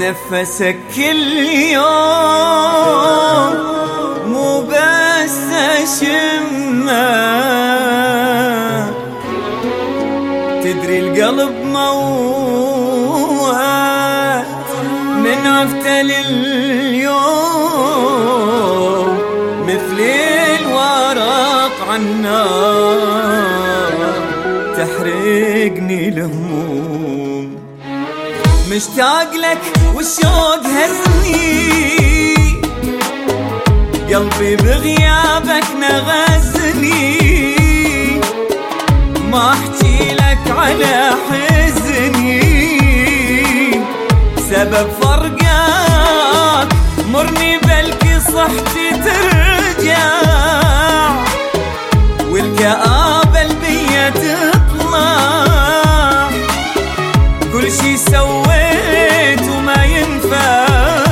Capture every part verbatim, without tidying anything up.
نفسك كل يوم مو بس أشمه، تدري القلب موت من عفته لليوم، مثل الورق عالنار تحرقني الهموم. مشتاق لك والشوق هزني، قلبي بغيابك نغزني، ما احكي لك على حزني، سبب فرقك مرني بلكي صحتي ترجع، والكآبة البية تطلع، كل شي سويت وما ينفع،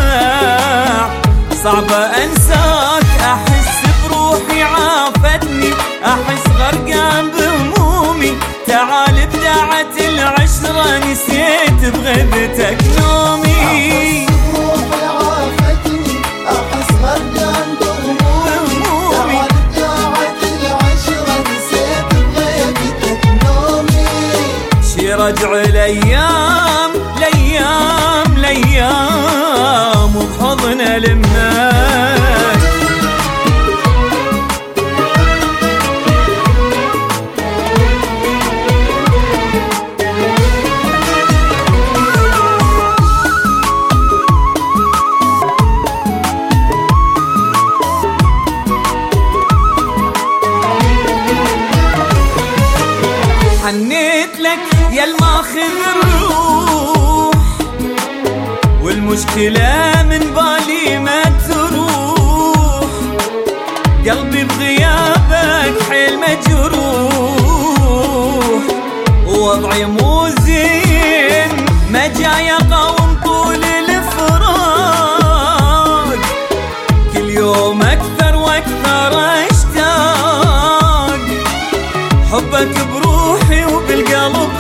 صعبة أنساك، أحس بروحي عافتني، أحس غرقان بهمومي، تعال بداعة العشرة نسيت بغيبتك نومي. أحس بروحي عافتني، أحس غرقان بهمومي، تعال بداعة العشرة نسيت بغيبتك نومي. شي رجع الأيام الأيام الأيام وبحضن لمناك، حنيت لك يا الماخذ الروح، والمشكلة من بالي ما تروح، قلبي بغيابك حيل مجروح، ووضعي مو زين ما جاي اقاوم طول الفراق، كل يوم اكثر واكثر اشتاق، حبك بروحي وبالقلب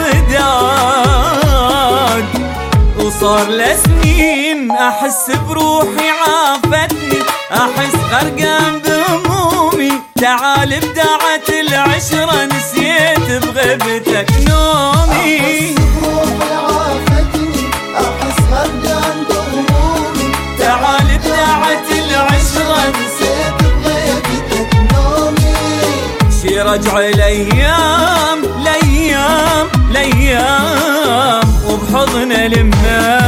داق، وصار لسنين احس بروحي عافتني، احس غرقان بهمومي، تعال بداعة العشرة نسيت بغيبتك نومي. أحس بروحي عافتني، أحس غرقان بهمومي، تعال بداعة العشرة نسيت بغيبتك نومي. شي رجع الأيام الأيام الأيام وبحضن لمناك.